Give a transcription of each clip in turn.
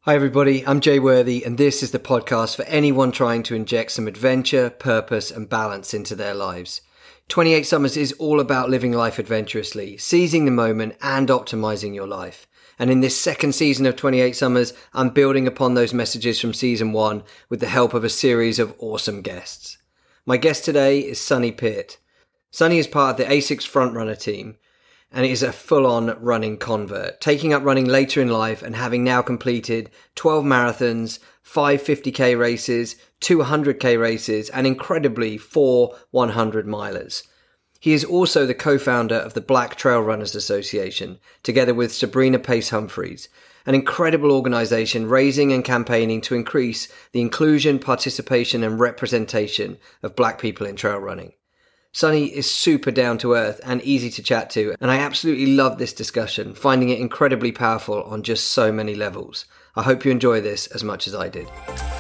Hi everybody, I'm Jay Worthy and this is the podcast for anyone trying to inject some adventure, purpose and balance into their lives. 28 Summers is all about living life adventurously, seizing the moment and optimizing your life. And in this second season of 28 Summers, I'm building upon those messages from season 1 with the help of a series of awesome guests. My guest today is Sonny Peart. Sonny is part of the ASICS Frontrunner team and is a full-on running convert, taking up running later in life and having now completed 12 marathons, 5 50k races, 2 100k races, and incredibly 4 100-milers. He is also the co-founder of the Black Trail Runners Association, together with Sabrina Pace Humphreys, an incredible organisation raising and campaigning to increase the inclusion, participation and representation of black people in trail running. Sonny is super down to earth and easy to chat to, and I absolutely love this discussion, finding it incredibly powerful on just so many levels. I hope you enjoy this as much as I did.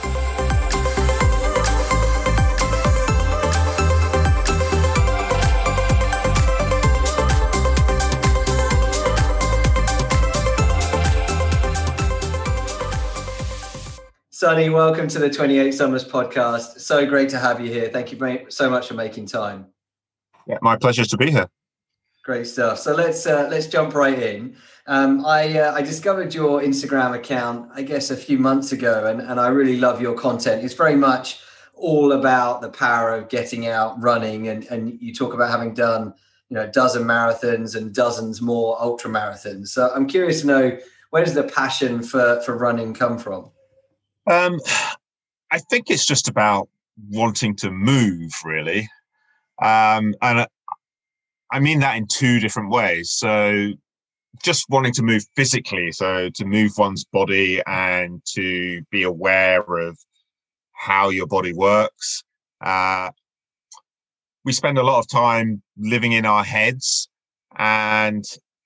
Sonny, welcome to the 28 Summers podcast. So great to have you here. Thank you so much for making time. Yeah, my pleasure to be here. Great stuff. So let's jump right in. I discovered your Instagram account, I guess, a few months ago, and I really love your content. It's very much all about the power of getting out running, and you talk about having done, a dozen marathons and dozens more ultra marathons. So I'm curious to know, where does the passion for running come from? I think it's just about wanting to move, really. And I mean that in two different ways. So just wanting to move physically, so to move one's body and to be aware of how your body works. We spend a lot of time living in our heads, and,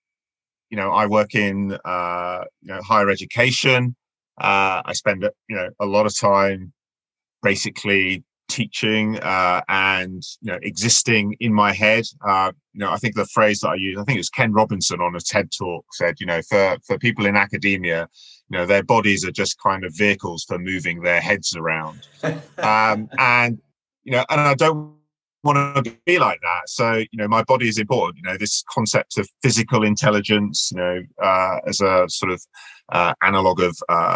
I work in, higher education. I spend, a lot of time basically teaching and existing in my head. I think the phrase that I use, I think it was Ken Robinson on a TED talk, said, for people in academia, their bodies are just kind of vehicles for moving their heads around. And I don't want to be like that. So, my body is important. This concept of physical intelligence, as a sort of analog of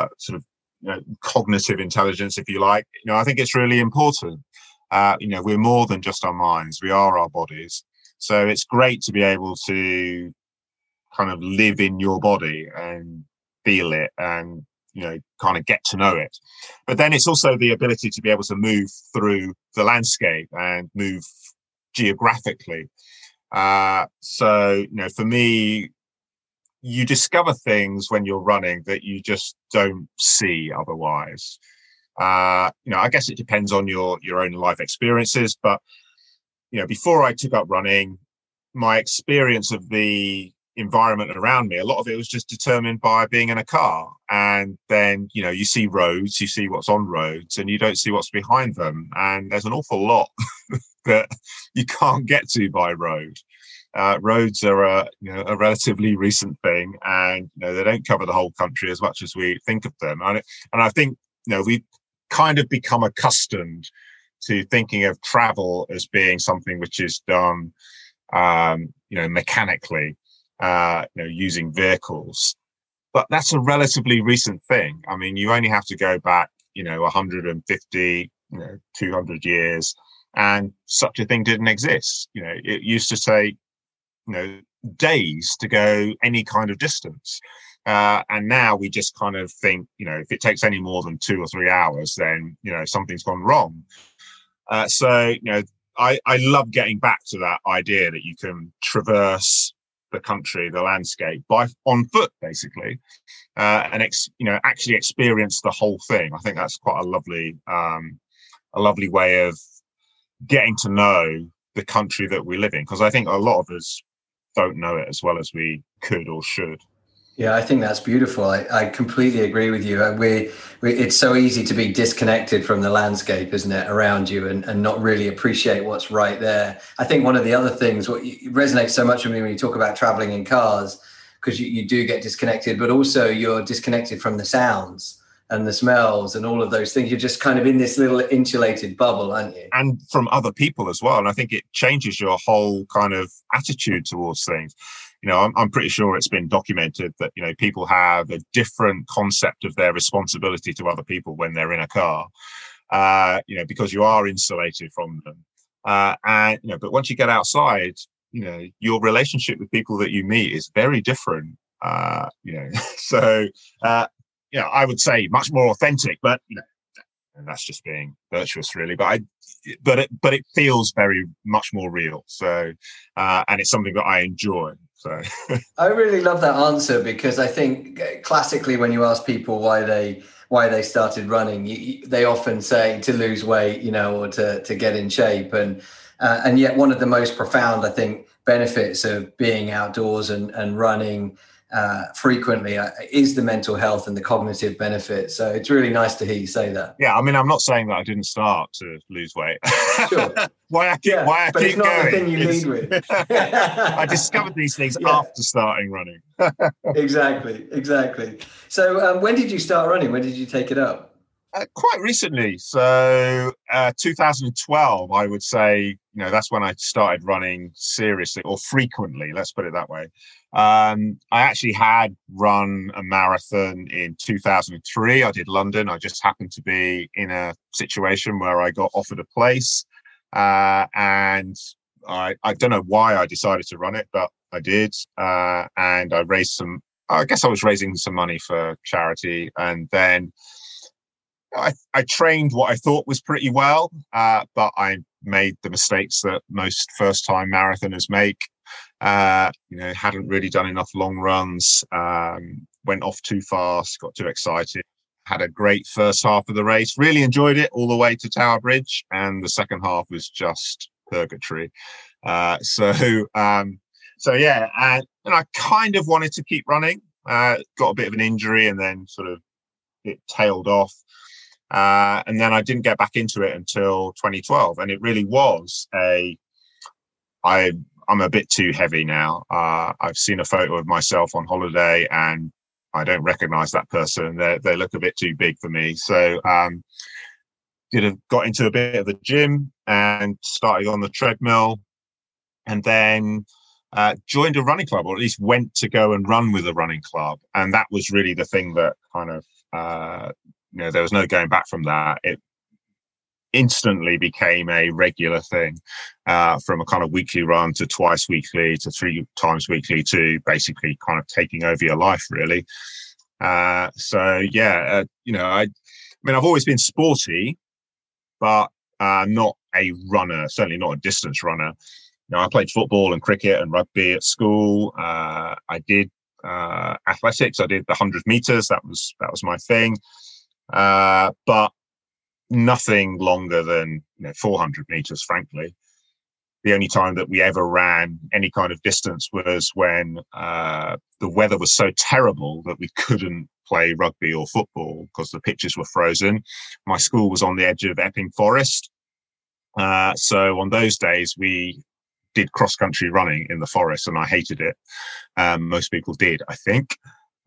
cognitive intelligence, if you like. I think it's really important. We're more than just our minds. We are our bodies. So it's great to be able to kind of live in your body and feel it and, kind of get to know it. But then it's also the ability to be able to move through the landscape and move geographically. So, for me, you discover things when you're running that you just don't see otherwise. I guess it depends on your own life experiences, but, before I took up running, my experience of the environment around me, a lot of it was just determined by being in a car. And then, you see roads, you see what's on roads, and you don't see what's behind them. And there's an awful lot that you can't get to by road. Roads are a relatively recent thing, and they don't cover the whole country as much as we think of them. And I think we've kind of become accustomed to thinking of travel as being something which is done, mechanically, using vehicles. But that's a relatively recent thing. I mean, you only have to go back, 150, 200 years, and such a thing didn't exist. It used to take days to go any kind of distance. And now we just kind of think, if it takes any more than 2 or 3 hours, then, something's gone wrong. So I love getting back to that idea that you can traverse the country, the landscape on foot, basically, and actually experience the whole thing. I think that's quite a lovely way of getting to know the country that we live in, because I think a lot of us don't know it as well as we could or should. Yeah, I think that's beautiful. I completely agree with you. It's so easy to be disconnected from the landscape, isn't it, around you, and not really appreciate what's right there. I think one of the other things, what resonates so much with me when you talk about traveling in cars, because you do get disconnected, but also you're disconnected from the sounds and the smells and all of those things. You're just kind of in this little insulated bubble, aren't you? And from other people as well. And I think it changes your whole kind of attitude towards things. I'm pretty sure it's been documented that, people have a different concept of their responsibility to other people when they're in a car, because you are insulated from them. But once you get outside, your relationship with people that you meet is very different. So, I would say much more authentic, but, and that's just being virtuous really, but it feels very much more real. So, and it's something that I enjoy. So I really love that answer, because I think classically when you ask people why they started running, they often say to lose weight, or to get in shape. And yet one of the most profound, I think, benefits of being outdoors and running frequently is the mental health and the cognitive benefits. So it's really nice to hear you say that. Yeah, I mean, I'm not saying that I didn't start to lose weight. Sure. why I keep going. It's not the thing you lead with. I discovered these things after starting running. Exactly. So when did you start running? When did you take it up? Quite recently. So 2012, I would say, that's when I started running seriously or frequently, let's put it that way. I actually had run a marathon in 2003. I did London. I just happened to be in a situation where I got offered a place. And I don't know why I decided to run it, but I did. And I was raising some money for charity. And then I trained what I thought was pretty well, but I made the mistakes that most first-time marathoners make. Hadn't really done enough long runs, went off too fast, got too excited. Had a great first half of the race, really enjoyed it all the way to Tower Bridge, and the second half was just purgatory. So yeah, and I kind of wanted to keep running. Got a bit of an injury, and then sort of it tailed off. And then I didn't get back into it until 2012. And it really was I'm a bit too heavy now. I've seen a photo of myself on holiday and I don't recognize that person. They look a bit too big for me. So, got into a bit of the gym and started on the treadmill, and then joined a running club, or at least went to go and run with a running club. And that was really the thing that kind of, there was no going back from that. It instantly became a regular thing, from a kind of weekly run to twice weekly to 3 times weekly to basically kind of taking over your life, really. I've always been sporty, but not a runner, certainly not a distance runner. I played football and cricket and rugby at school. I did athletics. I did the 100 meters. That was my thing. But nothing longer than 400 meters, frankly. The only time that we ever ran any kind of distance was when the weather was so terrible that we couldn't play rugby or football because the pitches were frozen. My school was on the edge of Epping Forest. So on those days, we did cross-country running in the forest, and I hated it. Most people did, I think.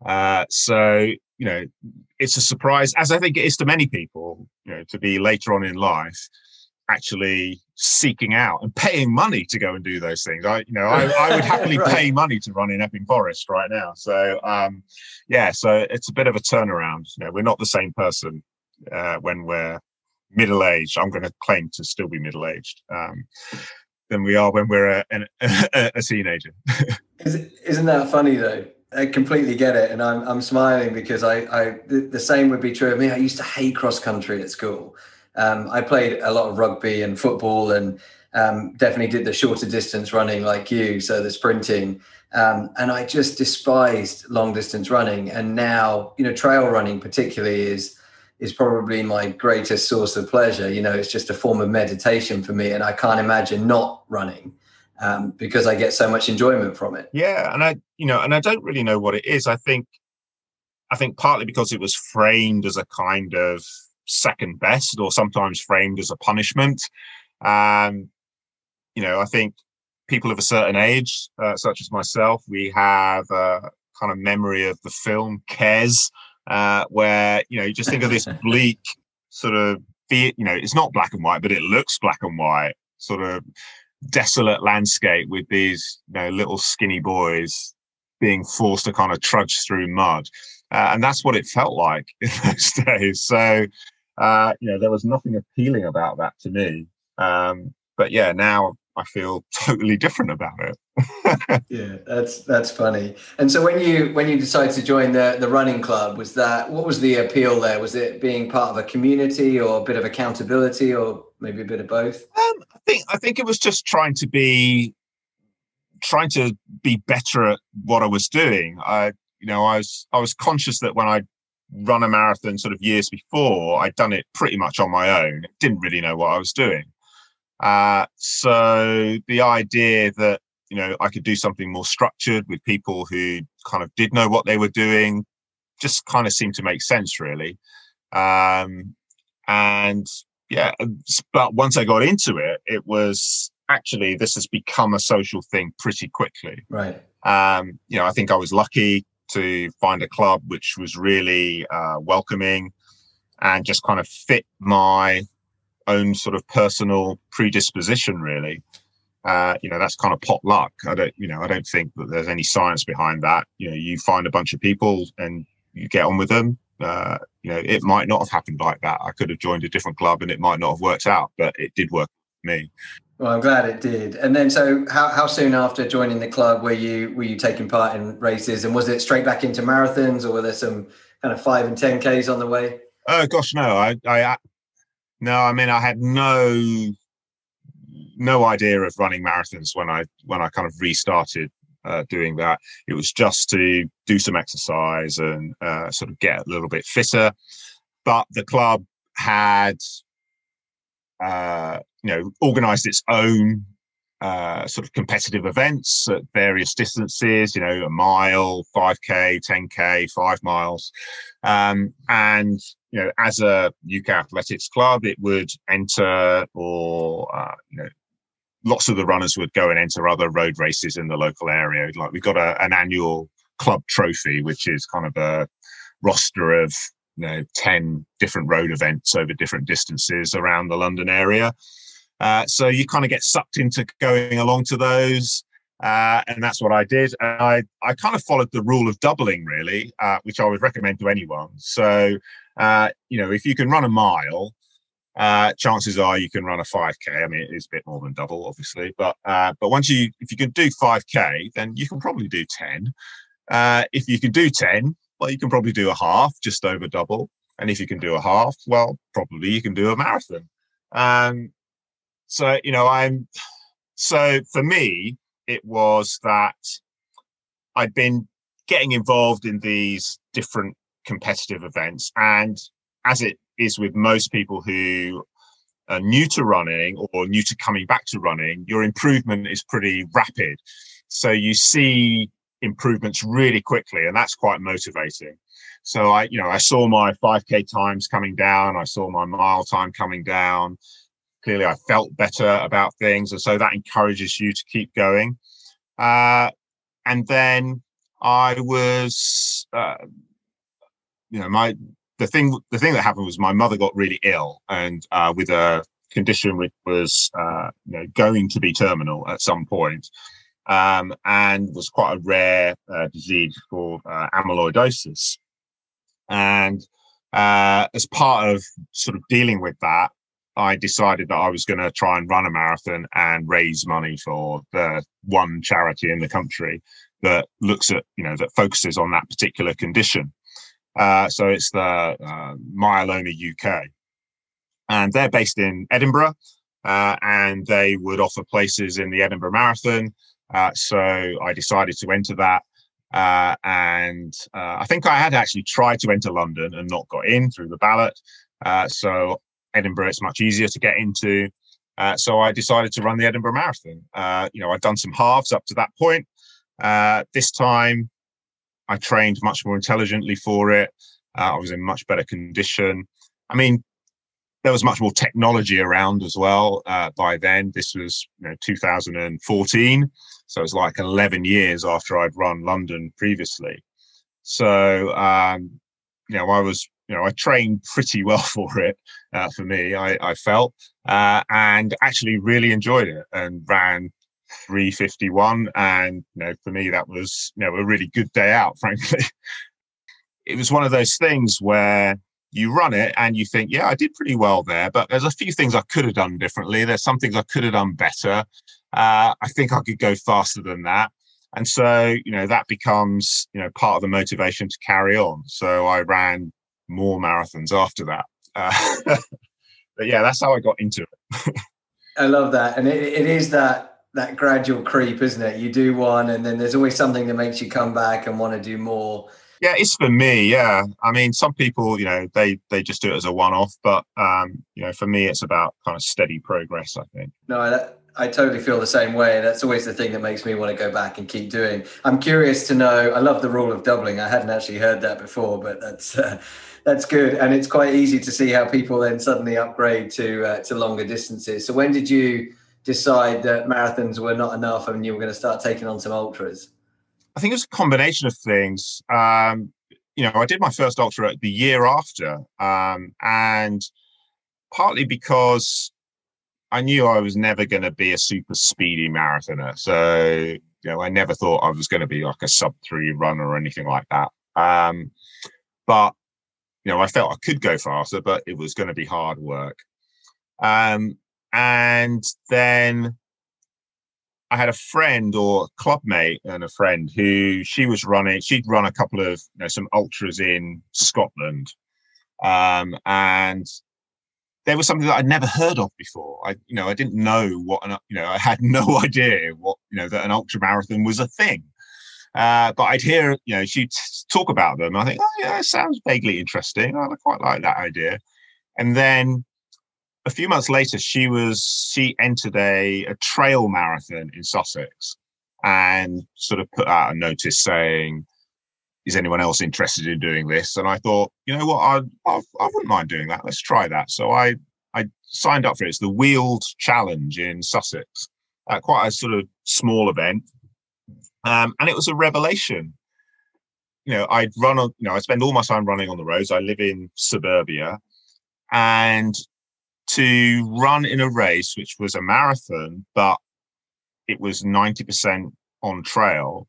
It's a surprise, as I think it is to many people, to be later on in life actually seeking out and paying money to go and do those things. I would happily right. pay money to run in Epping Forest right now. So, so it's a bit of a turnaround. We're not the same person when we're middle-aged. I'm going to claim to still be middle-aged than we are when we're a teenager. Isn't that funny though? I completely get it, and I'm smiling because the same would be true of me. I used to hate cross country at school. I played a lot of rugby and football, and definitely did the shorter distance running like you, so the sprinting. And I just despised long distance running. And now, trail running particularly is probably my greatest source of pleasure. It's just a form of meditation for me, and I can't imagine not running. Because I get so much enjoyment from it. Yeah, and I don't really know what it is. I think partly because it was framed as a kind of second best, or sometimes framed as a punishment. I think people of a certain age, such as myself, we have a kind of memory of the film Kes, where, you just think of this bleak sort of, it's not black and white, but it looks black and white, sort of desolate landscape with these, little skinny boys being forced to kind of trudge through mud. And that's what it felt like in those days. So, there was nothing appealing about that to me. But yeah, now I feel totally different about it. Yeah, that's funny. And so when you decided to join the running club, what was the appeal there? Was it being part of a community or a bit of accountability or maybe a bit of both? I think it was just trying to be better at what I was doing. I was conscious that when I run a marathon sort of years before, I'd done it pretty much on my own. Didn't really know what I was doing. So the idea that, I could do something more structured with people who kind of did know what they were doing just kind of seemed to make sense, really. And yeah, but once I got into it, it was actually, this has become a social thing pretty quickly. Right. I think I was lucky to find a club which was really welcoming and just kind of fit my own sort of personal predisposition, really. That's kind of pot luck. I don't think that there's any science behind that. You find a bunch of people and you get on with them. It might not have happened like that. I could have joined a different club and it might not have worked out, but it did work for me. Well, I'm glad it did. And then, so how soon after joining the club were you taking part in races? And was it straight back into marathons, or were there some kind of 5 and 10Ks on the way? Oh gosh, no. I had no idea of running marathons when I kind of restarted doing that. It was just to do some exercise and sort of get a little bit fitter. But the club had organised its own sort of competitive events at various distances, a mile, 5K, 10K, 5 miles. And, as a UK athletics club, it would enter lots of the runners would go and enter other road races in the local area. Like we've got an annual club trophy, which is kind of a roster of 10 different road events over different distances around the London area. So you kind of get sucked into going along to those. And that's what I did. And I kind of followed the rule of doubling, really, which I would recommend to anyone. So, if you can run a mile, chances are you can run a 5K. I mean, it is a bit more than double, obviously. But if you can do 5K, then you can probably do 10. If you can do 10, well, you can probably do a half, just over double. And if you can do a half, well, probably you can do a marathon. So for me, it was that I'd been getting involved in these different competitive events. And as it is with most people who are new to running or new to coming back to running, your improvement is pretty rapid. So you see improvements really quickly, and that's quite motivating. So I saw my 5K times coming down. I saw my mile time coming down. Clearly, I felt better about things. And so that encourages you to keep going. And then I was, the thing that happened was my mother got really ill and with a condition which was, going to be terminal at some point, and was quite a rare disease called amyloidosis. And as part of sort of dealing with that, I decided that I was going to try and run a marathon and raise money for the one charity in the country that looks at, that focuses on that particular condition. So it's the Myeloma UK. And they're based in Edinburgh, and they would offer places in the Edinburgh Marathon. So I decided to enter that. And I think I had actually tried to enter London and not got in through the ballot. So Edinburgh, it's much easier to get into. So I decided to run the Edinburgh Marathon. I'd done some halves up to that point. This time I trained much more intelligently for it. I was in much better condition. I mean, there was much more technology around as well by then. This was 2014. So it was like 11 years after I'd run London previously. So, I trained pretty well for it. For me, I felt, and actually really enjoyed it and ran 3:51. And, for me, that was, a really good day out, frankly. It was one of those things where you run it and you think, yeah, I did pretty well there, but there's a few things I could have done differently. There's some things I could have done better. I think I could go faster than that. And so, that becomes, part of the motivation to carry on. So I ran more marathons after that. But yeah, that's how I got into it. I love that. And it is that gradual creep, isn't it? You do one and then there's always something that makes you come back and want to do more. Yeah, it's for me. Yeah. I mean, some people, they just do it as a one-off, but, for me, it's about kind of steady progress, I think. No, I totally feel the same way. That's always the thing that makes me want to go back and keep doing. I'm curious to know, I love the rule of doubling. I hadn't actually heard that before, but that's good. And it's quite easy to see how people then suddenly upgrade to longer distances. So when did you decide that marathons were not enough and you were going to start taking on some ultras? I think it was a combination of things. I did my first ultra the year after, and partly because I knew I was never going to be a super speedy marathoner. So, I never thought I was going to be like a sub-3 runner or anything like that. But, I felt I could go faster, but it was going to be hard work. And then I had a friend or a club mate and a friend who she'd run a couple of, some ultras in Scotland. And there was something that I'd never heard of before. I didn't know I had no idea what, that an ultra marathon was a thing. But I'd hear, she'd talk about them. I think, oh yeah, it sounds vaguely interesting. I quite like that idea. And then a few months later, she entered a trail marathon in Sussex and sort of put out a notice saying, is anyone else interested in doing this? And I thought, you know what, I wouldn't mind doing that. Let's try that. So I signed up for it. It's the Weald Challenge in Sussex, quite a sort of small event. And it was a revelation. I spend all my time running on the roads. I live in suburbia, and to run in a race, which was a marathon, but it was 90% on trail,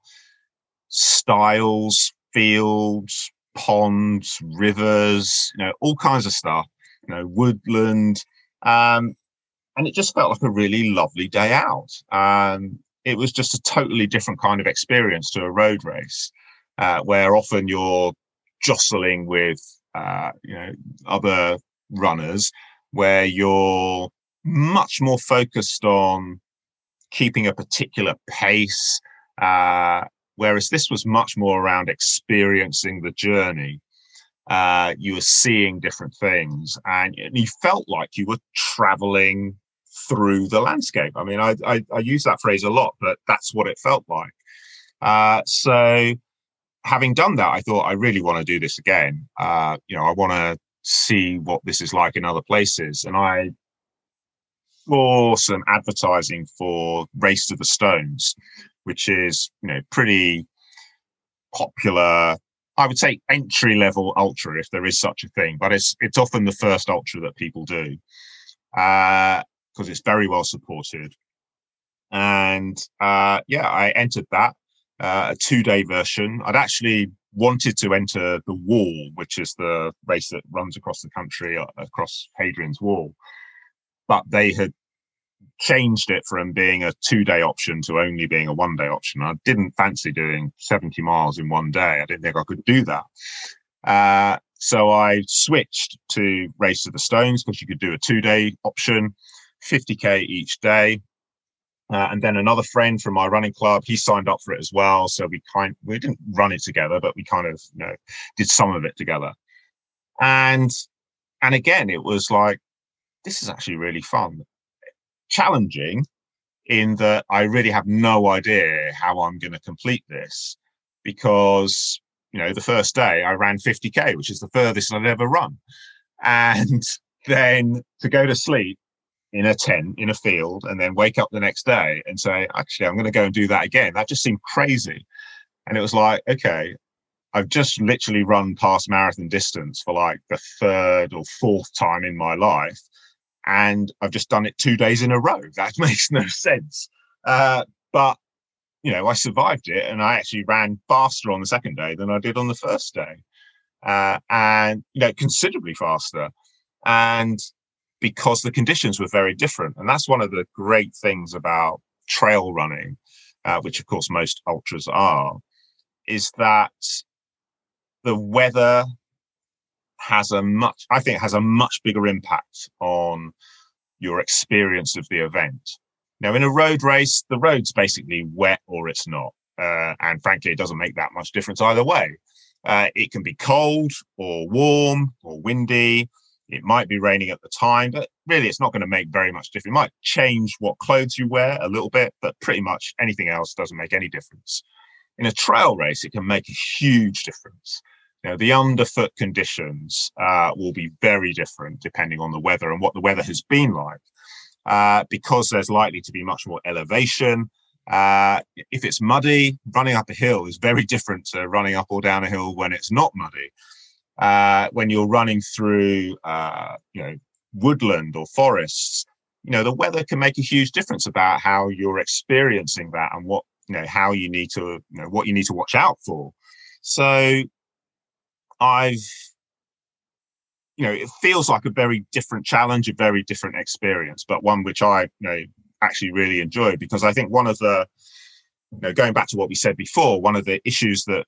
stiles, fields, ponds, rivers, all kinds of stuff, woodland. And it just felt like a really lovely day out. It was just a totally different kind of experience to a road race, where often you're jostling with, other runners, where you're much more focused on keeping a particular pace, whereas this was much more around experiencing the journey. You were seeing different things, and you felt like you were traveling through the landscape. I mean, I use that phrase a lot, but that's what it felt like. So having done that, I thought I really want to do this again. I want to see what this is like in other places. And I saw some advertising for Race to the Stones, which is, pretty popular. I would say entry level ultra, if there is such a thing, but it's often the first ultra that people do, because it's very well supported. And I entered that, a 2-day version. I'd actually wanted to enter the Wall, which is the race that runs across the country, across Hadrian's Wall, but they had changed it from being a 2-day option to only being a 1-day option. I didn't fancy doing 70 miles in one day. I didn't think I could do that. So I switched to Race to the Stones, because you could do a 2-day option, 50k each day. And then another friend from my running club, he signed up for it as well. So we didn't run it together, but we kind of, did some of it together. And again, it was like, this is actually really fun. Challenging in that I really have no idea how I'm going to complete this, because, the first day I ran 50k, which is the furthest I'd ever run. And then to go to sleep in a tent in a field and then wake up the next day and say, actually, I'm going to go and do that again. That just seemed crazy. And it was like, okay, I've just literally run past marathon distance for like the third or fourth time in my life. And I've just done it 2 days in a row. That makes no sense. But, I survived it, and I actually ran faster on the second day than I did on the first day. And, considerably faster. And because the conditions were very different. And that's one of the great things about trail running, which of course most ultras are, is that the weather has a much bigger impact on your experience of the event. Now, in a road race, the road's basically wet or it's not. And frankly, it doesn't make that much difference either way. It can be cold or warm or windy. It might be raining at the time, but really it's not going to make very much difference. It might change what clothes you wear a little bit, but pretty much anything else doesn't make any difference. In a trail race, it can make a huge difference. The underfoot conditions will be very different depending on the weather and what the weather has been like, because there's likely to be much more elevation. If it's muddy, running up a hill is very different to running up or down a hill when it's not muddy. When you're running through, woodland or forests, the weather can make a huge difference about how you're experiencing that and what, how you need to, what you need to watch out for. So it feels like a very different challenge, a very different experience, but one which I, actually really enjoyed, because I think one of the, going back to what we said before, one of the issues that,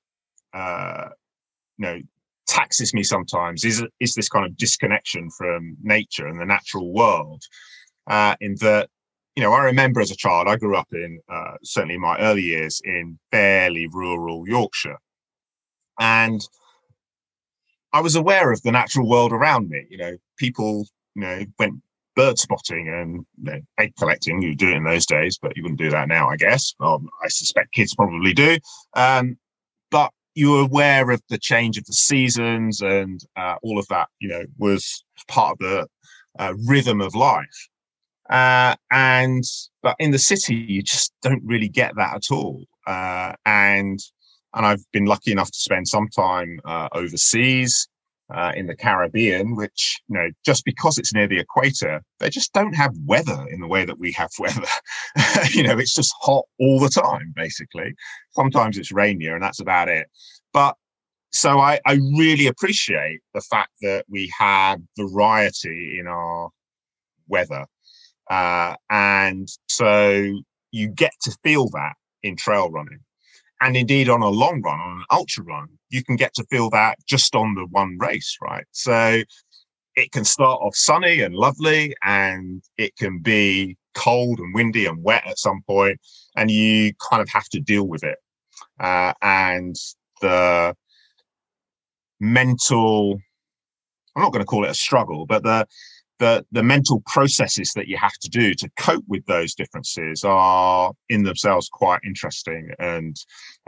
taxes me sometimes is this kind of disconnection from nature and the natural world, in that, I remember as a child, I grew up in, certainly in my early years, in fairly rural Yorkshire. And I was aware of the natural world around me. People, went bird spotting and egg collecting. You do it in those days, but you wouldn't do that now, I guess. I suspect kids probably do. But you were aware of the change of the seasons, and all of that, was part of the rhythm of life. But in the city, you just don't really get that at all. And I've been lucky enough to spend some time overseas, in the Caribbean, which, just because it's near the equator, they just don't have weather in the way that we have weather. It's just hot all the time, basically. Sometimes it's rainier, and that's about it. But so I really appreciate the fact that we have variety in our weather. And so you get to feel that in trail running. And indeed, on a long run, on an ultra run, you can get to feel that just on the one race, right? So it can start off sunny and lovely, and it can be cold and windy and wet at some point, and you kind of have to deal with it. And the mental, I'm not going to call it a struggle, but the mental processes that you have to do to cope with those differences are in themselves quite interesting, and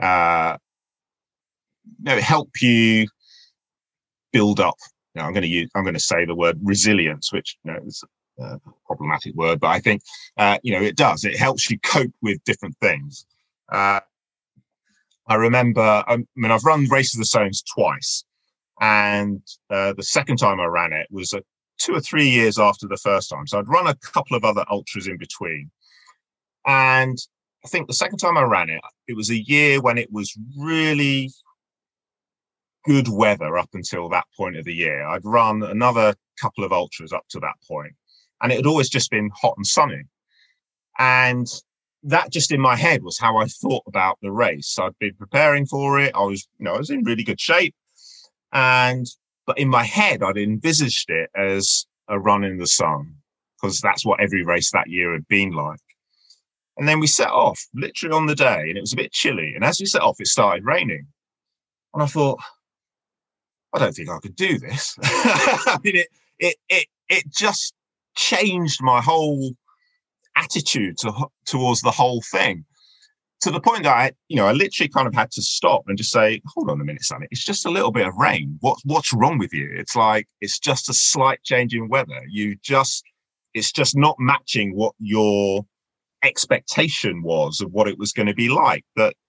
help you build up. I'm going to say the word resilience, which is a problematic word, but I think it does. It helps you cope with different things. I remember, I've run Race of the Stones twice, and the second time I ran it was 2 or 3 years after the first time. So I'd run a couple of other ultras in between. And I think the second time I ran it, it was a year when it was really good weather up until that point of the year. I'd run another couple of ultras up to that point, and it had always just been hot and sunny. And that just in my head was how I thought about the race. I'd been preparing for it. I was in really good shape. But in my head, I'd envisaged it as a run in the sun, because that's what every race that year had been like. And then we set off literally on the day, and it was a bit chilly. And as we set off, it started raining. And I thought, I don't think I could do this. I mean, it just changed my whole attitude towards the whole thing, to the point that I literally kind of had to stop and just say, hold on a minute, Sonny, it's just a little bit of rain. What's wrong with you? It's like, it's just a slight change in weather. It's just not matching what your expectation was of what it was going to be like. But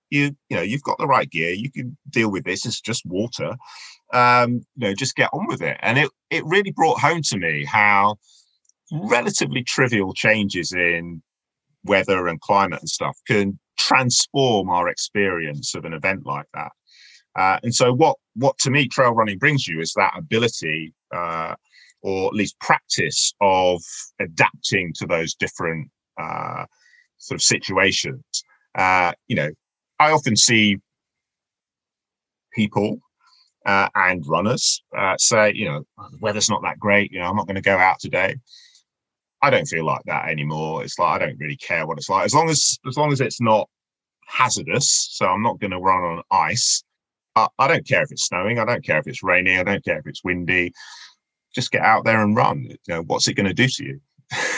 you've got the right gear, you can deal with this, it's just water. Just get on with it. And it really brought home to me how relatively trivial changes in weather and climate and stuff can transform our experience of an event like that. And so what to me trail running brings you is that ability, or at least practice, of adapting to those different sort of situations. I often see people and runners say, the weather's not that great, I'm not going to go out today. I don't feel like that anymore. It's like I don't really care what it's like, as long as it's not hazardous. So I'm not going to run on ice. I don't care if it's snowing. I don't care if it's raining. I don't care if it's windy. Just get out there and run. What's it going to do to you?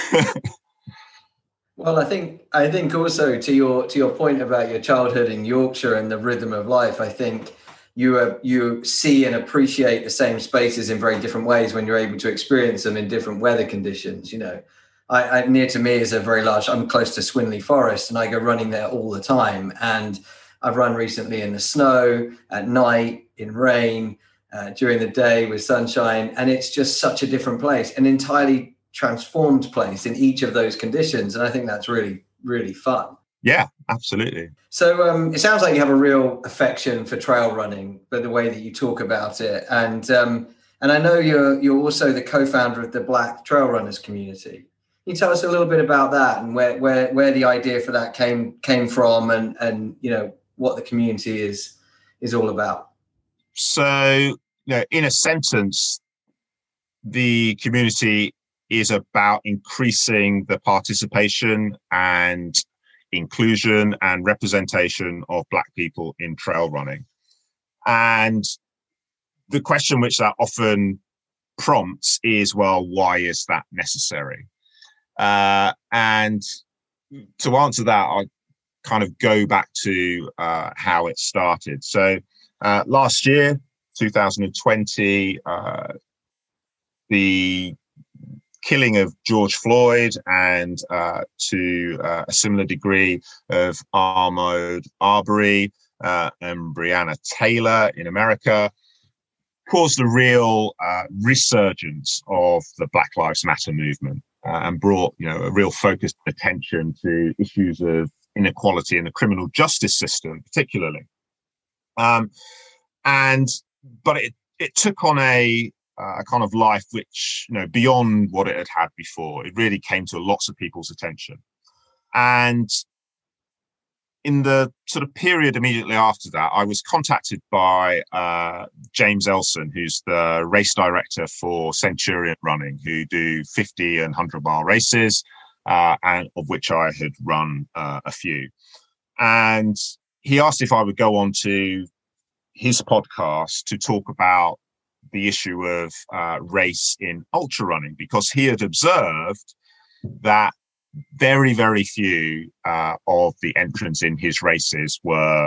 Well, I think also to your point about your childhood in Yorkshire and the rhythm of life, I think you see and appreciate the same spaces in very different ways when you're able to experience them in different weather conditions. I near to me is I'm close to Swinley Forest, and I go running there all the time. And I've run recently in the snow, at night, in rain, during the day with sunshine. And it's just such a different place, an entirely transformed place in each of those conditions. And I think that's really, really fun. Yeah, absolutely. So it sounds like you have a real affection for trail running, but the way that you talk about it. And I know you're also the co-founder of the Black Trail Runners community. Can you tell us a little bit about that and where the idea for that came from, and what the community is all about? So, in a sentence, the community is about increasing the participation and inclusion and representation of Black people in trail running. And the question which that often prompts is, well, why is that necessary? And to answer that, I kind of go back to how it started. So last year, 2020, the killing of George Floyd and to a similar degree of Ahmaud Arbery and Breonna Taylor in America caused a real resurgence of the Black Lives Matter movement and brought a real focused attention to issues of inequality in the criminal justice system, particularly. But it took on a kind of life which, beyond what it had had before. It really came to lots of people's attention. And in the sort of period immediately after that, I was contacted by James Elson, who's the race director for Centurion Running, who do 50 and 100-mile races, and of which I had run a few. And he asked if I would go on to his podcast to talk about the issue of race in ultra running, because he had observed that very, very few of the entrants in his races were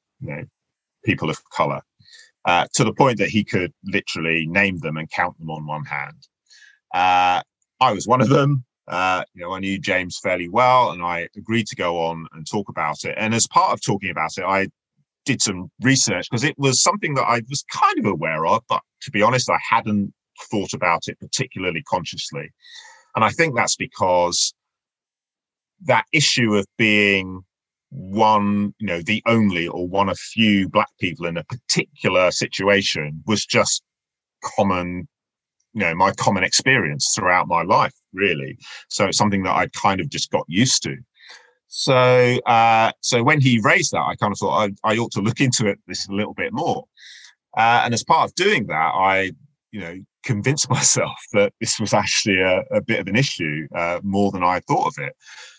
people of color, to the point that he could literally name them and count them on one hand. I was one of them. I knew James fairly well, and I agreed to go on and talk about it. And as part of talking about it, I did some research, because it was something that I was kind of aware of, but to be honest, I hadn't thought about it particularly consciously. And I think that's because that issue of being one, the only or one of few Black people in a particular situation was just common, my common experience throughout my life, really. So it's something that I'd kind of just got used to. So when he raised that, I kind of thought I ought to look into this a little bit more. And as part of doing that, I, convinced myself that this was actually a bit of an issue, more than I thought of it.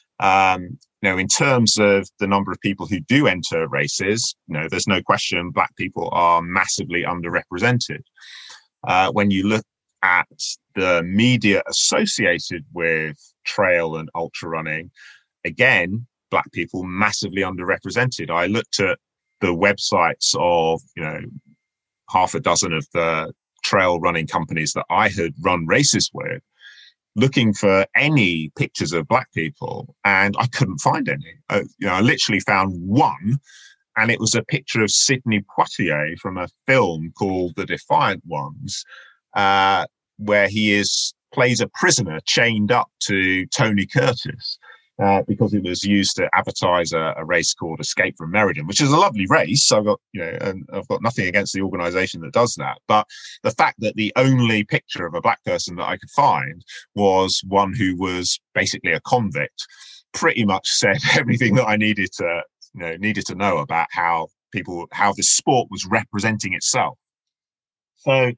In terms of the number of people who do enter races, there's no question Black people are massively underrepresented. When you look at the media associated with trail and ultra running, again, Black people massively underrepresented. I looked at the websites of, half a dozen of the trail running companies that I had run races with, looking for any pictures of Black people, and I couldn't find any. I literally found one, and it was a picture of Sidney Poitier from a film called The Defiant Ones, where he plays a prisoner chained up to Tony Curtis. Because it was used to advertise a race called Escape from Meriden, which is a lovely race. I've got nothing against the organisation that does that. But the fact that the only picture of a black person that I could find was one who was basically a convict, pretty much said everything that I needed to know about how the sport was representing itself. So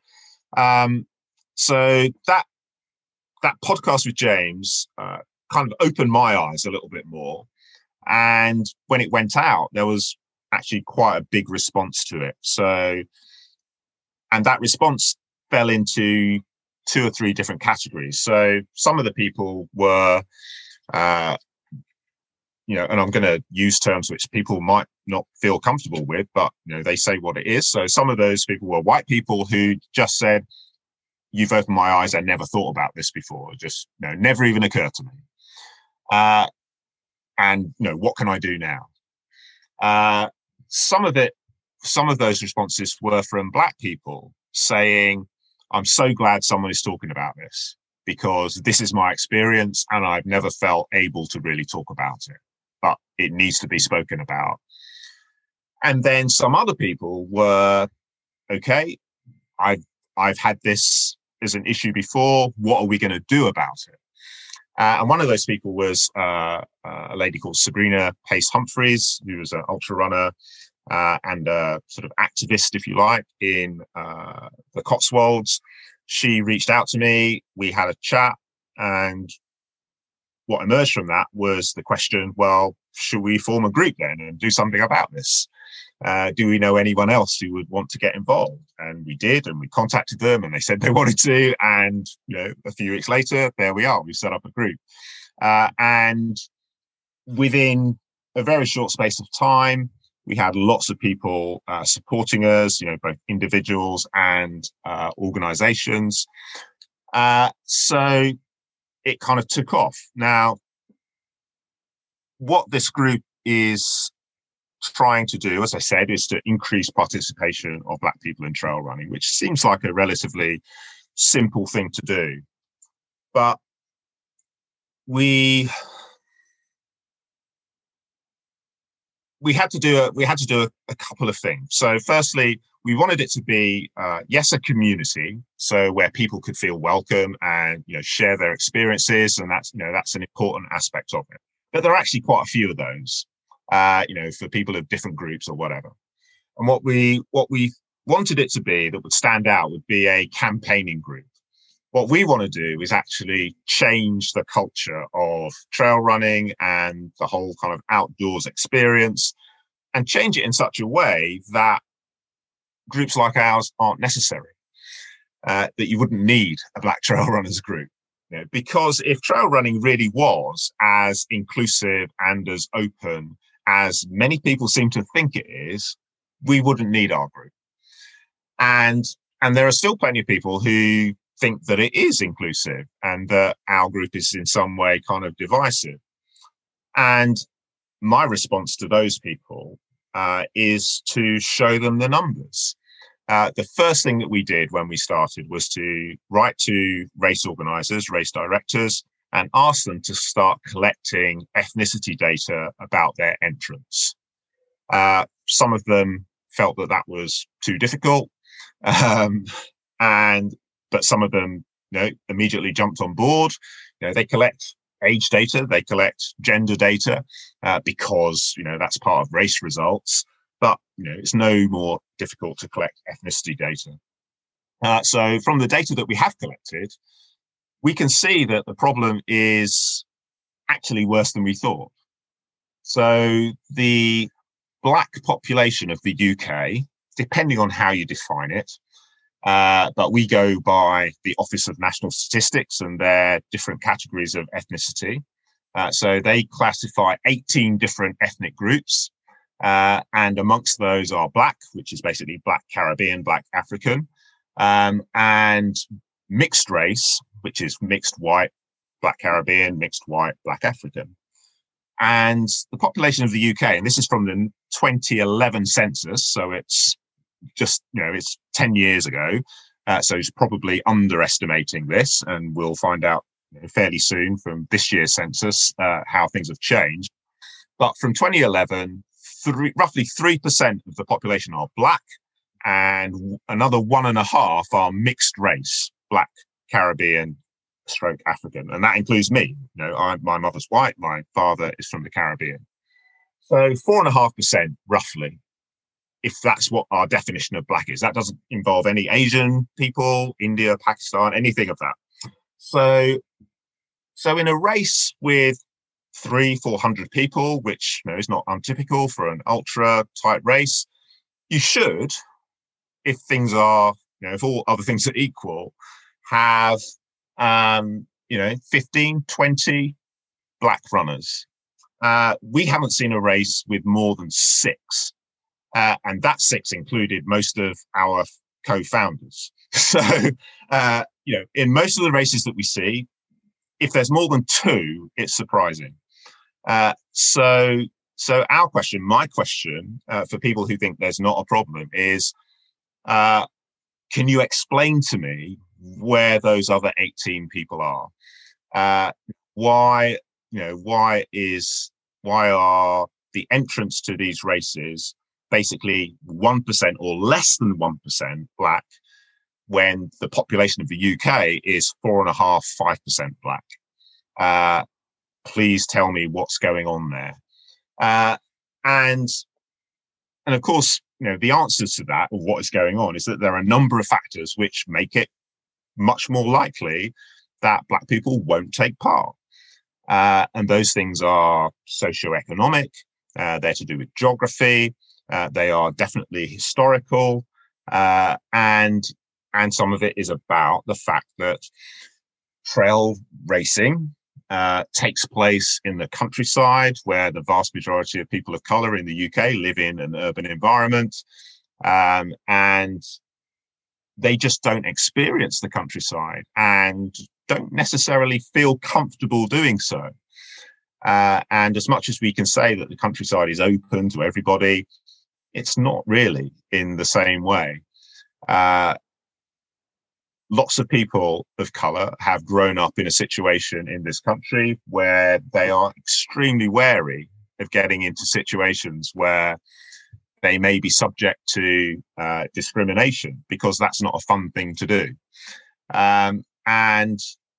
that podcast with James kind of opened my eyes a little bit more. And when it went out, there was actually quite a big response to it. And that response fell into 2 or 3 different categories. So some of the people were, and I'm going to use terms which people might not feel comfortable with, but, they say what it is. So some of those people were white people who just said, you've opened my eyes. I never thought about this before. Just, never even occurred to me. And what can I do now? Some of those responses were from black people saying, I'm so glad someone is talking about this, because this is my experience and I've never felt able to really talk about it, but it needs to be spoken about. And then some other people were, okay, I've had this as an issue before. What are we going to do about it? And one of those people was a lady called Sabrina Pace Humphreys, who was an ultra runner and a sort of activist, if you like, in the Cotswolds. She reached out to me. We had a chat, and what emerged from that was the question, well, should we form a group then and do something about this? Do we know anyone else who would want to get involved? And we did, and we contacted them, and they said they wanted to. And, a few weeks later, there we are. We set up a group. And within a very short space of time, we had lots of people supporting us, both individuals and organizations. So it kind of took off. Now, what this group is trying to do, as I said, is to increase participation of black people in trail running, which seems like a relatively simple thing to do. But we had to do a couple of things. So firstly, we wanted it to be, a community, so where people could feel welcome and, share their experiences. And that's an important aspect of it. But there are actually quite a few of those, for people of different groups or whatever. And what we wanted it to be that would stand out would be a campaigning group. What we want to do is actually change the culture of trail running and the whole kind of outdoors experience, and change it in such a way that groups like ours aren't necessary, that you wouldn't need a black trail runners group. Because if trail running really was as inclusive and as open as many people seem to think it is, we wouldn't need our group. And there are still plenty of people who think that it is inclusive and that our group is in some way kind of divisive. And my response to those people is to show them the numbers. The first thing that we did when we started was to write to race organizers, race directors, and ask them to start collecting ethnicity data about their entrants. Some of them felt that was too difficult, but some of them, immediately jumped on board. They collect age data, they collect gender data, because that's part of race results. But it's no more difficult to collect ethnicity data. So from the data that we have collected, we can see that the problem is actually worse than we thought. So the black population of the UK, depending on how you define it, but we go by the Office of National Statistics and their different categories of ethnicity. So they classify 18 different ethnic groups. And amongst those are black, which is basically black Caribbean, black African, and mixed race, which is mixed white, black Caribbean, mixed white, black African. And the population of the UK, and this is from the 2011 census, so it's just, it's 10 years ago. So it's probably underestimating this, and we'll find out fairly soon from this year's census how things have changed. But from 2011, roughly 3% of the population are black, and another 1.5% are mixed race, black, Caribbean, stroke African. And that includes me. My mother's white, my father is from the Caribbean. So 4.5% roughly, if that's what our definition of black is. That doesn't involve any Asian people, India, Pakistan, anything of that. So in a race with 300-400 people, which is not untypical for an ultra tight race, you should, if things are, if all other things are equal, have 15, 20 black runners. We haven't seen a race with more than 6. And that 6 included most of our co-founders. So, in most of the races that we see, if there's more than 2, it's surprising. So my question, for people who think there's not a problem is, can you explain to me where those other 18 people are? Why are the entrants to these races basically 1% or less than 1% black when the population of the UK is 4.5-5% black? Please tell me what's going on there. And of course, the answers to that, or what is going on, is that there are a number of factors which make it much more likely that black people won't take part. And those things are socioeconomic, they're to do with geography, they are definitely historical, and some of it is about the fact that trail racing takes place in the countryside, where the vast majority of people of colour in the UK live in an urban environment, and they just don't experience the countryside and don't necessarily feel comfortable doing so. And as much as we can say that the countryside is open to everybody, it's not really in the same way. Lots of people of colour have grown up in a situation in this country where they are extremely wary of getting into situations where they may be subject to discrimination, because that's not a fun thing to do. And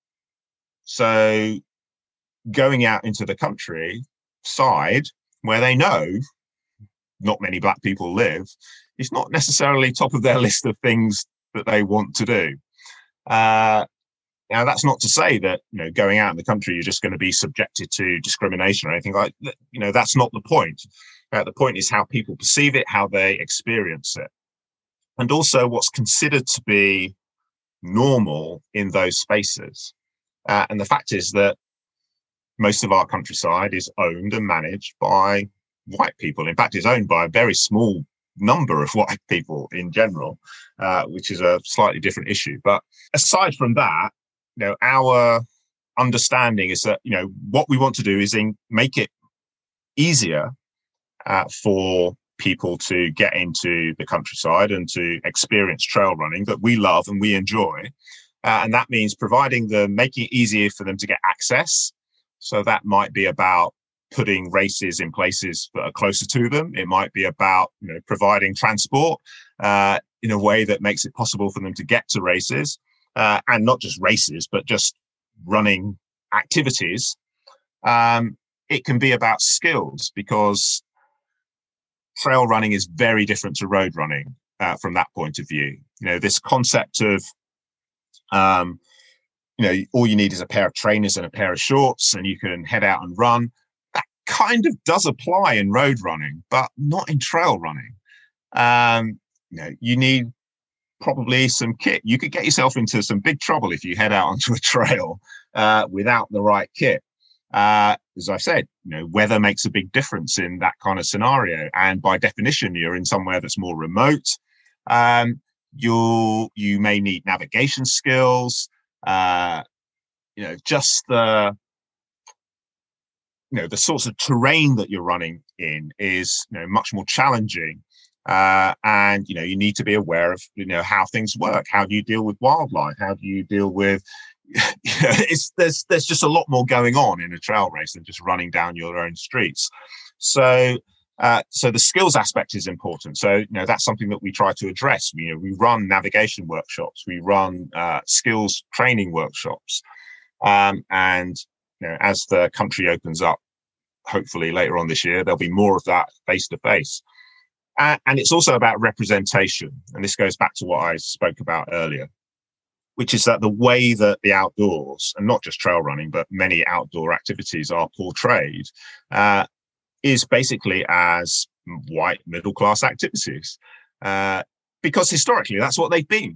so going out into the countryside, where they know not many black people live, is not necessarily top of their list of things that they want to do. Now, that's not to say that, going out in the country, you're just going to be subjected to discrimination or anything like that. That's not the point. The point is how people perceive it, how they experience it, and also what's considered to be normal in those spaces. And the fact is that most of our countryside is owned and managed by white people. In fact, it's owned by a very small number of white people in general, which is a slightly different issue. But aside from that, our understanding is that, what we want to do is make it easier for people to get into the countryside and to experience trail running that we love and we enjoy. And that means making it easier for them to get access. So that might be about putting races in places that are closer to them. It might be about providing transport in a way that makes it possible for them to get to races, and not just races, but just running activities. It can be about skills, because trail running is very different to road running from that point of view. This concept of all you need is a pair of trainers and a pair of shorts and you can head out and run. That kind of does apply in road running, but not in trail running. You need probably some kit. You could get yourself into some big trouble if you head out onto a trail without the right kit. As I said, weather makes a big difference in that kind of scenario. And by definition, you're in somewhere that's more remote. You may need navigation skills, just the the sorts of terrain that you're running in is much more challenging, and you need to be aware of how things work. How do you deal with wildlife? How do you deal with there's just a lot more going on in a trail race than just running down your own streets. So the skills aspect is important. So that's something that we try to address. We run navigation workshops, we run skills training workshops, and as the country opens up, hopefully later on this year, there'll be more of that face to face. And it's also about representation, and this goes back to what I spoke about earlier, which is that the way that the outdoors, and not just trail running, but many outdoor activities are portrayed, is basically as white middle-class activities, because historically that's what they've been.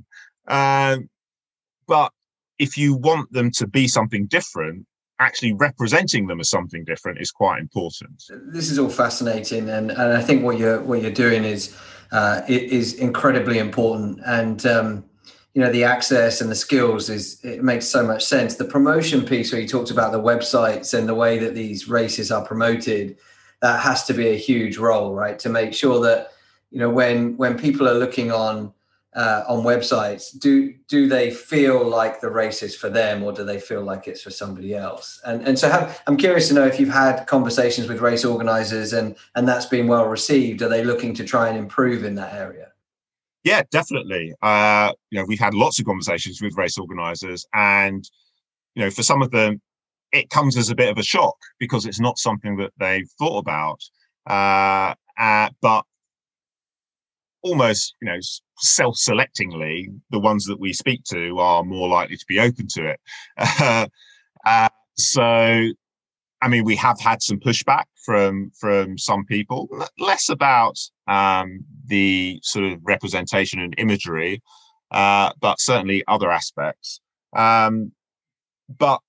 But if you want them to be something different, actually representing them as something different is quite important. This is all fascinating, and I think what you're doing is incredibly important. And the access and the skills it makes so much sense. The promotion piece where you talked about the websites and the way that these races are promoted, that has to be a huge role, right? To make sure that when people are looking on websites, do they feel like the race is for them, or do they feel like it's for somebody else? And so I'm curious to know if you've had conversations with race organizers and that's been well received. Are they looking to try and improve in that area? Yeah, definitely. We've had lots of conversations with race organizers, and for some of them, it comes as a bit of a shock because it's not something that they've thought about. But almost, self-selectingly, the ones that we speak to are more likely to be open to it. So, I mean, we have had some pushback from some people, less about the sort of representation and imagery, but certainly other aspects. But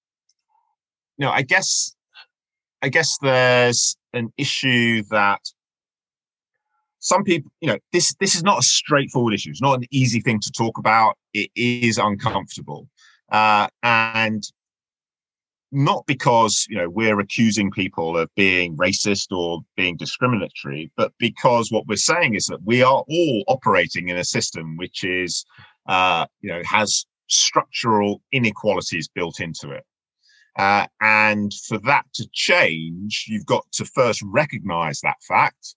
I guess there's an issue that some people, this is not a straightforward issue. It's not an easy thing to talk about. It is uncomfortable, and not because we're accusing people of being racist or being discriminatory, but because what we're saying is that we are all operating in a system which is has structural inequalities built into it. And for that to change, you've got to first recognize that fact,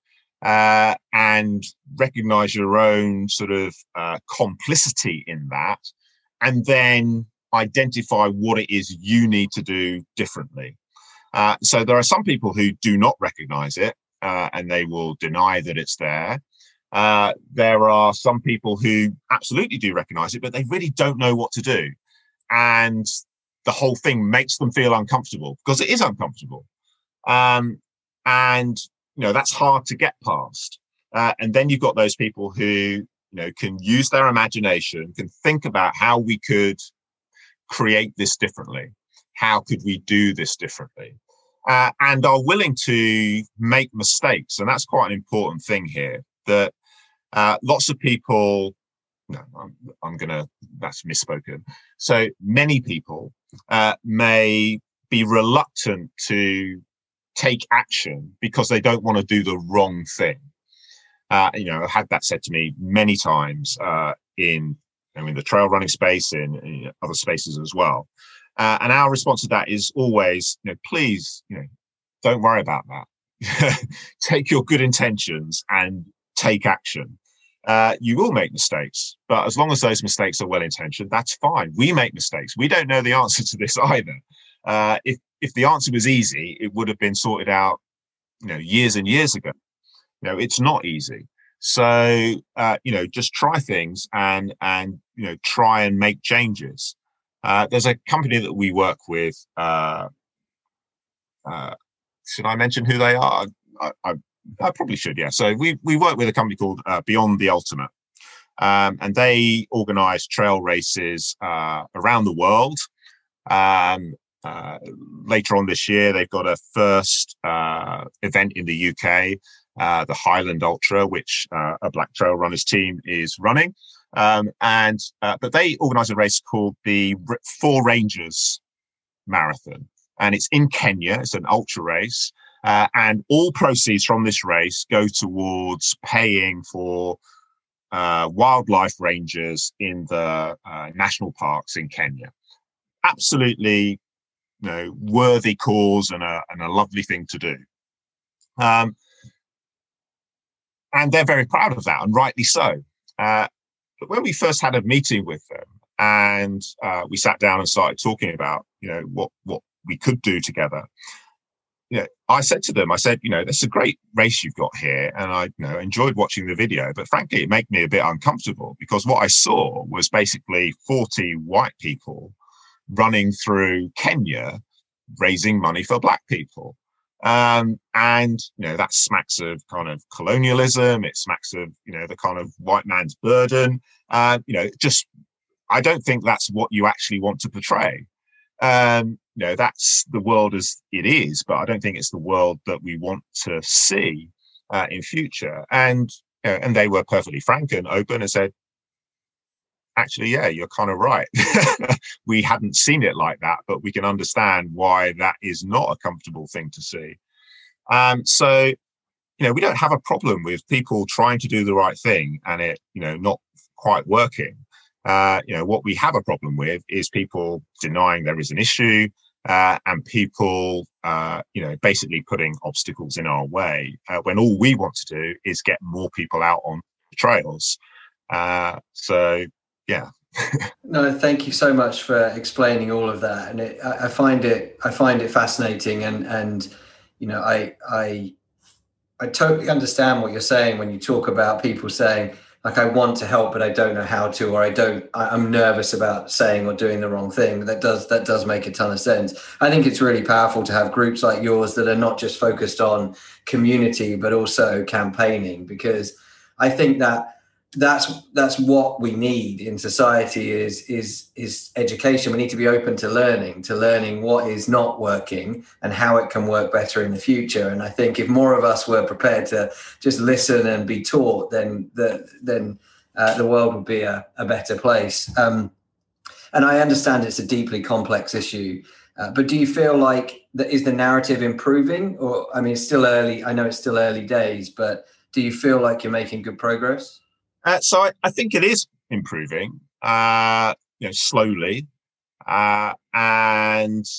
and recognize your own sort of complicity in that, and then identify what it is you need to do differently. So there are some people who do not recognize it, and they will deny that it's there. There are some people who absolutely do recognize it, but they really don't know what to do. And the whole thing makes them feel uncomfortable because it is uncomfortable. And that's hard to get past. And then you've got those people who, can use their imagination, can think about how we could create this differently. How could we do this differently? And are willing to make mistakes. And that's quite an important thing here, that lots of people, that's misspoken. So many people may be reluctant to take action because they don't want to do the wrong thing. I've had that said to me many times in the trail running space, in other spaces as well. And our response to that is always, please, don't worry about that. Take your good intentions and take action. You will make mistakes, but as long as those mistakes are well-intentioned, that's fine. We make mistakes. We don't know the answer to this either. If the answer was easy, it would have been sorted out, years and years ago. It's not easy. So, just try things and try and make changes. There's a company that we work with. Should I mention who they are? I probably should, yeah. So we work with a company called Beyond the Ultimate, and they organize trail races around the world. Later on this year, they've got a first event in the UK, the Highland Ultra, which a Black Trail Runners team is running. But they organize a race called the Four Rangers Marathon. and it's in Kenya. It's an ultra race, and all proceeds from this race go towards paying for wildlife rangers in the national parks in Kenya. Absolutely, worthy cause and a lovely thing to do. And they're very proud of that, and rightly so. But when we first had a meeting with them, and we sat down and started talking about, what we could do together, I said to them, this is a great race you've got here, and I enjoyed watching the video, but frankly, it made me a bit uncomfortable, because what I saw was basically 40 white people running through Kenya, raising money for black people. And that smacks of kind of colonialism. It smacks of, the kind of white man's burden. I don't think that's what you actually want to portray. That's the world as it is, but I don't think it's the world that we want to see in future. And they were perfectly frank and open and said, actually, yeah, you're kind of right. We hadn't seen it like that, but we can understand why that is not a comfortable thing to see. So, we don't have a problem with people trying to do the right thing and it, not quite working. What we have a problem with is people denying there is an issue, and people, basically putting obstacles in our way, when all we want to do is get more people out on the trails. So, yeah. No, thank you so much for explaining all of that, and I find it fascinating, and I totally understand what you're saying when you talk about people saying, like, I want to help, but I don't know how to, or I'm nervous about saying or doing the wrong thing. That does make a ton of sense. I think it's really powerful to have groups like yours that are not just focused on community, but also campaigning, because I think that's what we need in society is education. We need to be open to learning what is not working and how it can work better in the future. And I think if more of us were prepared to just listen and be taught, then the world would be a better place. And I understand it's a deeply complex issue, but do you feel like is the narrative improving? Or, I mean, it's still early. I know it's still early days, but do you feel like you're making good progress? So I think it is improving, slowly, and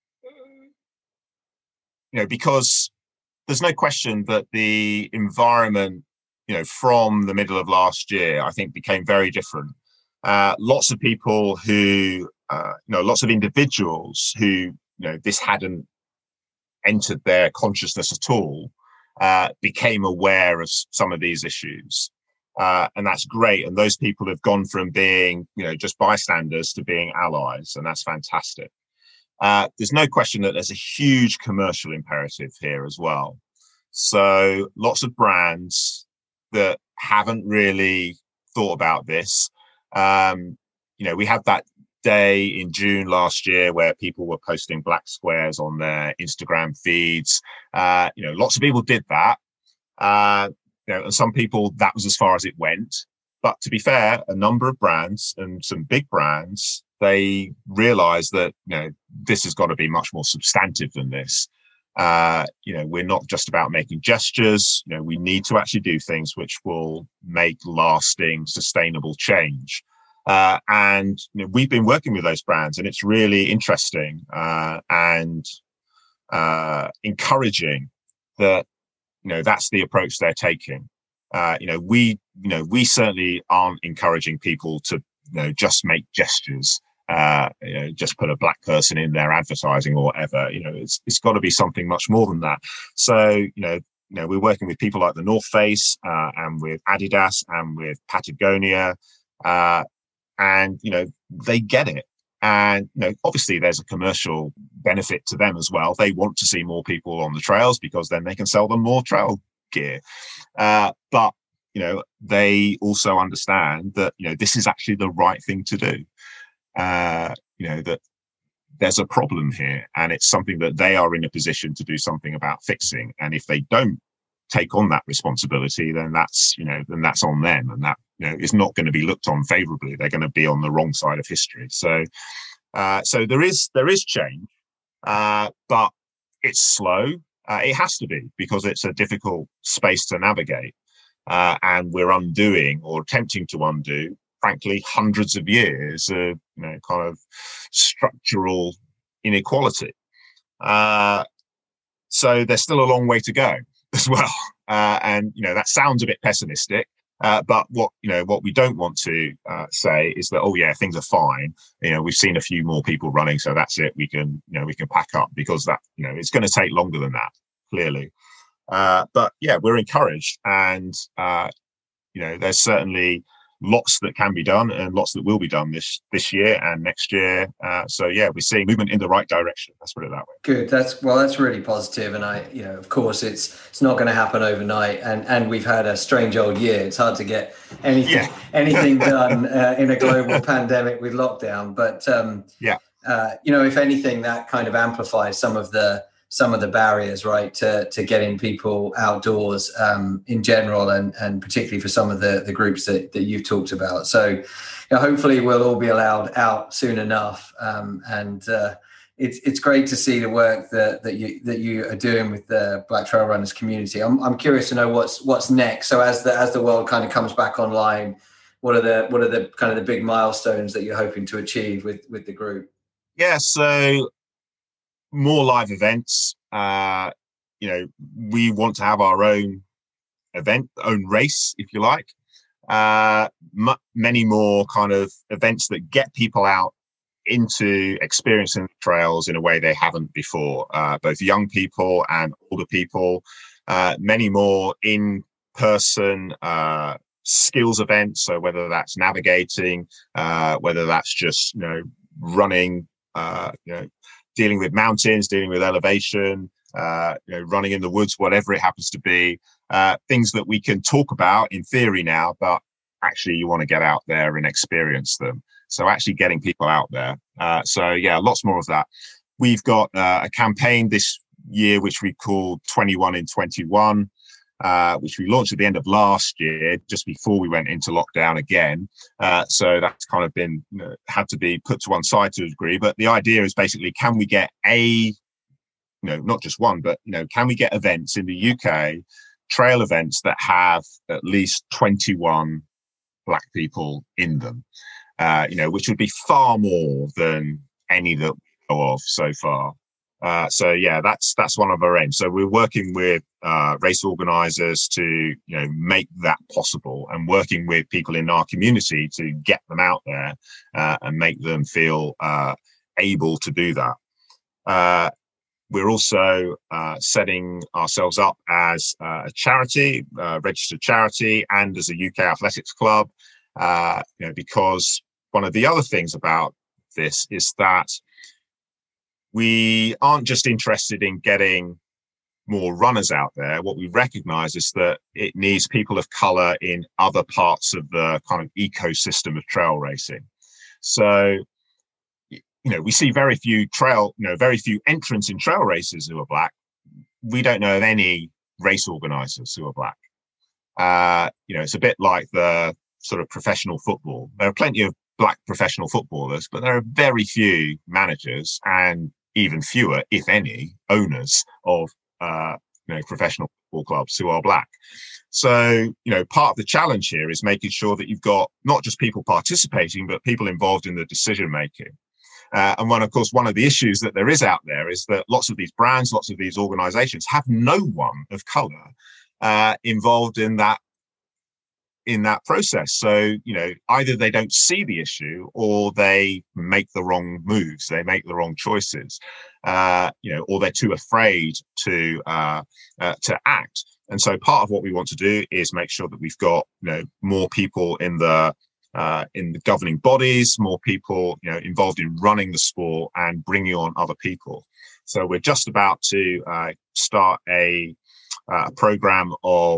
because there's no question that the environment, from the middle of last year, I think became very different. Lots of people who, lots of individuals who, this hadn't entered their consciousness at all, became aware of some of these issues. And that's great. And those people have gone from being, just bystanders to being allies. And that's fantastic. There's no question that there's a huge commercial imperative here as well. So lots of brands that haven't really thought about this. We had that day in June last year where people were posting black squares on their Instagram feeds. Lots of people did that. And some people, that was as far as it went. But to be fair, a number of brands and some big brands, they realized that, this has got to be much more substantive than this. We're not just about making gestures. We need to actually do things which will make lasting, sustainable change. And we've been working with those brands, and it's really interesting and encouraging that that's the approach they're taking. We certainly aren't encouraging people to, just make gestures, just put a black person in their advertising or whatever. It's got to be something much more than that. So, we're working with people like the North Face, and with Adidas and with Patagonia, and, they get it. And, obviously there's a commercial benefit to them as well. They want to see more people on the trails because then they can sell them more trail gear. But, they also understand that, this is actually the right thing to do. That there's a problem here, and it's something that they are in a position to do something about fixing. And if they don't take on that responsibility, then that's on them, and that, is not going to be looked on favorably. They're going to be on the wrong side of history. So there is change. but it's slow. It has to be, because it's a difficult space to navigate. And we're undoing, or attempting to undo, frankly, hundreds of years of kind of structural inequality. So there's still a long way to go as well. And that sounds a bit pessimistic. But what we don't want to say is that, oh yeah, things are fine. We've seen a few more people running, so that's it. We can pack up, because that it's going to take longer than that, clearly. But yeah, we're encouraged, and there's certainly lots that can be done and lots that will be done this year and next year. So yeah, we're seeing movement in the right direction. Let's put it that way. Good. That's really positive. And of course, it's not going to happen overnight. And we've had a strange old year. It's hard to get anything done in a global pandemic with lockdown. But if anything, that kind of amplifies some of the barriers, right, to getting people outdoors in general, and particularly for some of the groups that you've talked about. So hopefully we'll all be allowed out soon enough. And it's great to see the work that you are doing with the Black Trail Runners community. I'm curious to know what's next. So as the world kind of comes back online, what are the kind of the big milestones that you're hoping to achieve with the group? Yeah, so more live events. We want to have our own event, own race, if you like. Many more kind of events that get people out into experiencing trails in a way they haven't before, both young people and older people. Many more in-person skills events. So whether that's navigating, whether that's just running, dealing with mountains, dealing with elevation, running in the woods, whatever it happens to be, things that we can talk about in theory now, but actually you want to get out there and experience them. So actually getting people out there. So yeah, lots more of that. We've got a campaign this year, which we call 21 in 21, which we launched at the end of last year, just before we went into lockdown again. So that's kind of been had to be put to one side to a degree. But the idea is basically, can we get not just one, but can we get events in the UK, trail events that have at least 21 Black people in them, which would be far more than any that we know of so far. So yeah, that's one of our aims. So we're working with race organisers to make that possible, and working with people in our community to get them out there and make them feel able to do that. We're also setting ourselves up as a charity, registered charity, and as a UK athletics club, because one of the other things about this is that we aren't just interested in getting more runners out there. What we recognize is that it needs people of color in other parts of the kind of ecosystem of trail racing. So, we see very few entrants in trail races who are Black. We don't know of any race organizers who are Black. It's a bit like the sort of professional football. There are plenty of Black professional footballers, but there are very few managers, and even fewer, if any, owners of professional football clubs who are Black. So, part of the challenge here is making sure that you've got not just people participating, but people involved in the decision making. And one of the issues that there is out there is that lots of these brands, lots of these organizations have no one of color involved in that process. So, either they don't see the issue, or they make the wrong moves, they make the wrong choices, or they're too afraid to act. And so part of what we want to do is make sure that we've got, more people in the governing bodies, more people, involved in running the sport and bringing on other people. So we're just about to start a program of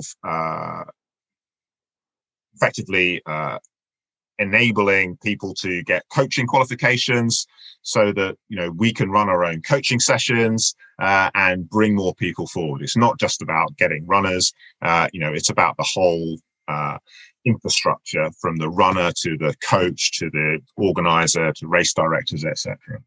effectively enabling people to get coaching qualifications, so that we can run our own coaching sessions and bring more people forward. It's not just about getting runners, it's about the whole infrastructure, from the runner to the coach to the organizer to race directors, etc.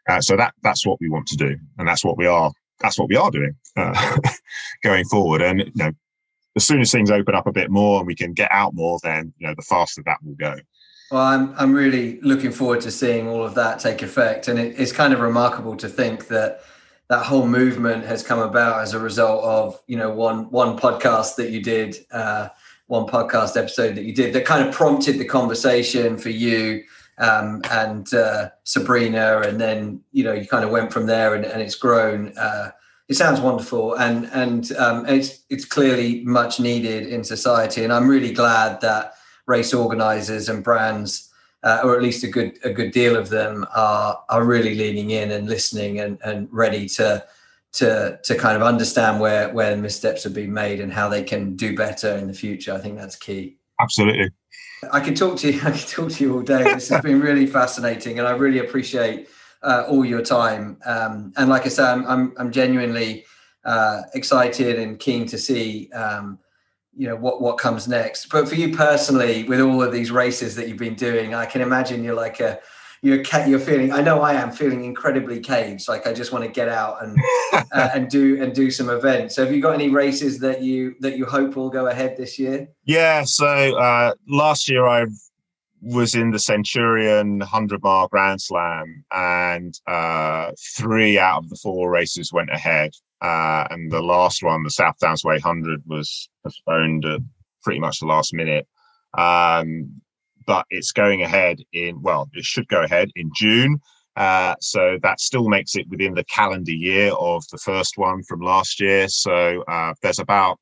So that's what we want to do, and that's what we are doing going forward. And as soon as things open up a bit more and we can get out more, then the faster that will go. Well, I'm really looking forward to seeing all of that take effect, and it's kind of remarkable to think that whole movement has come about as a result of one podcast that you did, one podcast episode that you did that kind of prompted the conversation for you and Sabrina, and then you kind of went from there, and it's grown. It sounds wonderful, and it's clearly much needed in society, and I'm really glad that race organizers and brands, or at least a good deal of them, are really leaning in and listening and ready to kind of understand where missteps have been made and how they can do better in the future. I think that's key. Absolutely. I could talk to you all day. This has been really fascinating, and I really appreciate all your time. And like I said, I'm genuinely excited and keen to see what comes next. But for you personally, with all of these races that you've been doing, I can imagine you're like you're feeling. I know I am feeling incredibly caged. Like I just want to get out and do some events. So have you got any races that you hope will go ahead this year? Yeah. So last year I was in the Centurion 100-mile Grand Slam, and 3 out of the 4 races went ahead. And the last one, the South Downs Way 100, was postponed at pretty much the last minute. But it's going ahead it should go ahead in June. So that still makes it within the calendar year of the first one from last year. So there's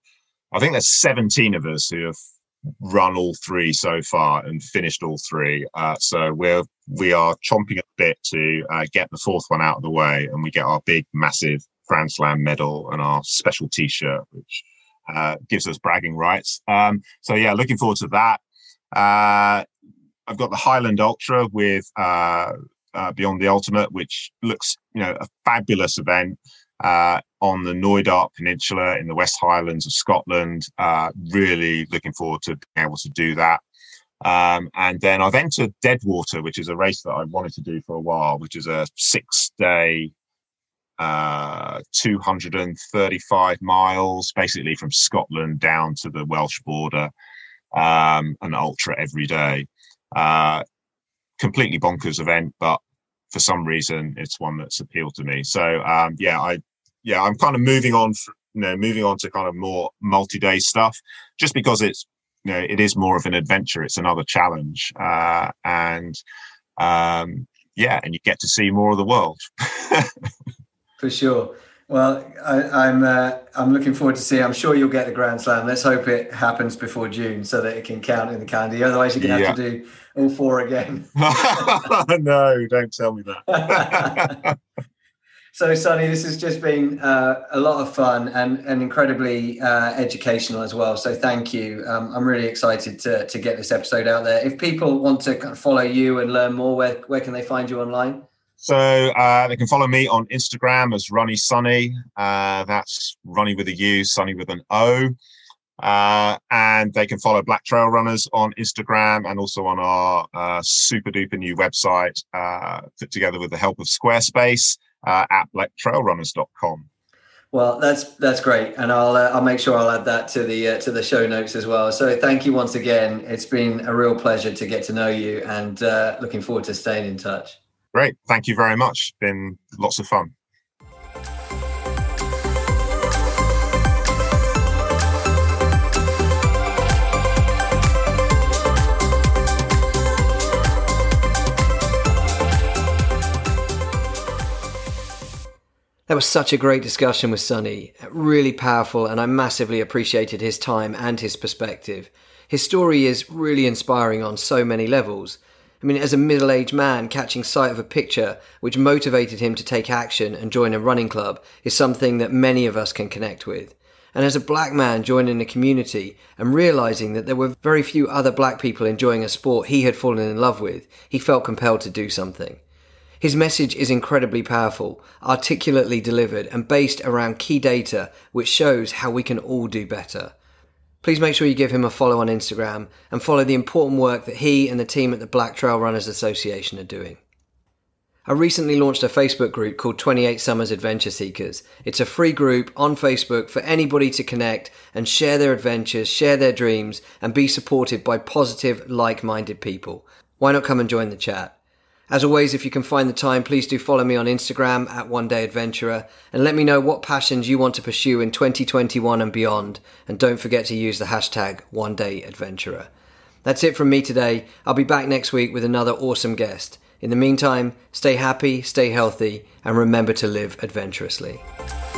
17 of us who have run all 3 so far and finished all 3. So we are chomping at the bit to get the 4th one out of the way, and we get our big, massive Grand Slam medal and our special T-shirt, which gives us bragging rights. So yeah, looking forward to that. I've got the Highland Ultra with Beyond the Ultimate, which looks a fabulous event on the Knoydart Peninsula in the West Highlands of Scotland. Really looking forward to being able to do that. And then I've entered Deadwater, which is a race that I wanted to do for a while, which is a 6-day 235 miles, basically from Scotland down to the Welsh border, an ultra every day. Completely bonkers event, but for some reason it's one that's appealed to me. So I'm kind of moving on to kind of more multi-day stuff, just because it's it is more of an adventure. It's another challenge, and you get to see more of the world. For sure. Well, I'm looking forward to seeing. I'm sure you'll get the Grand Slam. Let's hope it happens before June so that it can count in the calendar. Otherwise, you're going to have to do all 4 again. No, don't tell me that. So, Sonny, this has just been a lot of fun and incredibly educational as well. So thank you. I'm really excited to get this episode out there. If people want to kind of follow you and learn more, where can they find you online? So they can follow me on Instagram as Runny Sonny. That's Runny with a U, Sonny with an O. And they can follow Black Trail Runners on Instagram, and also on our super duper new website put together with the help of Squarespace at blacktrailrunners.com. Well, that's great, and I'll make sure I'll add that to the show notes as well. So thank you once again. It's been a real pleasure to get to know you, and looking forward to staying in touch. Great. Thank you very much. Been lots of fun. That was such a great discussion with Sonny. Really powerful, and I massively appreciated his time and his perspective. His story is really inspiring on so many levels. I mean, as a middle-aged man, catching sight of a picture which motivated him to take action and join a running club is something that many of us can connect with. And as a black man joining a community and realising that there were very few other black people enjoying a sport he had fallen in love with, he felt compelled to do something. His message is incredibly powerful, articulately delivered, and based around key data which shows how we can all do better. Please make sure you give him a follow on Instagram and follow the important work that he and the team at the Black Trail Runners Association are doing. I recently launched a Facebook group called 28 Summers Adventure Seekers. It's a free group on Facebook for anybody to connect and share their adventures, share their dreams, and be supported by positive, like-minded people. Why not come and join the chat? As always, if you can find the time, please do follow me on Instagram at One Day Adventurer and let me know what passions you want to pursue in 2021 and beyond. And don't forget to use the hashtag One Day Adventurer. That's it from me today. I'll be back next week with another awesome guest. In the meantime, stay happy, stay healthy, and remember to live adventurously.